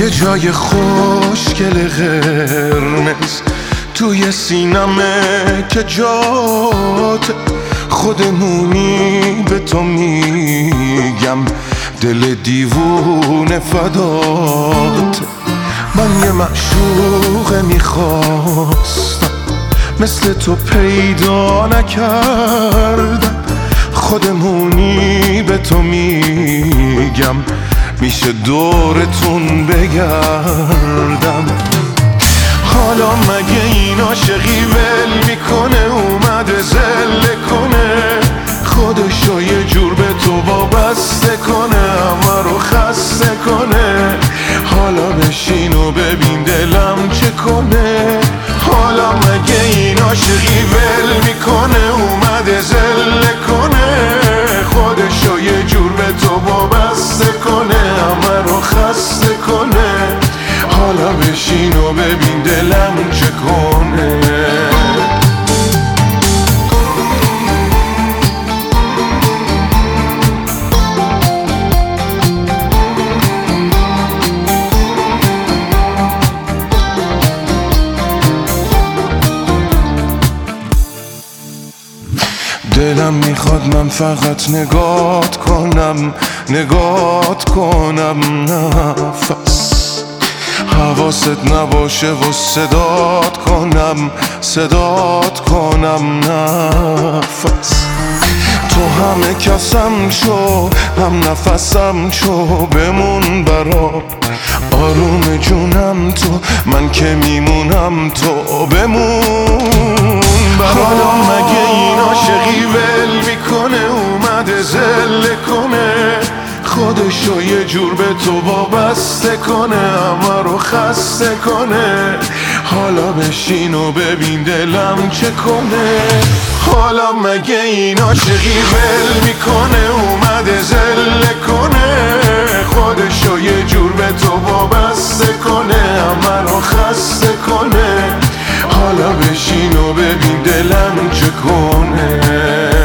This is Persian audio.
یه جای خوشگل قرمز توی سینمه که جات خودمونی به تو میگم دل دیوونه فدات. من یه معشوق میخواستم مثل تو پیدا نکردم، خودمونی به تو میگم میشه دورتون بگردم. حالا مگه این عاشقی ول میکنه اومده زله کنه خودشو یه جور به تو وابسته کنه همه رو خسته کنه. حالا بشین و ببین دلم چه کنه. حالا مگه این عاشقی ول میکنه اومده زله کنه خودشو یه جور به تو وابسته کنه همه رو خسته کنه. حالا بشین و ببین دلم چه کنه. دلم میخواد من فقط نگات کنم نفس حواست نباشه و صدات کنم نفس. تو همه کسم شو هم نفسم شو بمون برام آروم جونم تو من که میمونم تو بمون برام. حالا مگه این عاشقی ول میکنه اومده زله کنه خودشو یه جور به تو وابسته کنه همه رو خسته کنه. حالا بشین و ببین دلم چه کنه. حالا مگه این عاشقی ول میکنه اومده زله کنه خودشو یه جور به تو وابسته کنه همه رو خسته کنه. حالا بشین و ببین دلم چه کنه.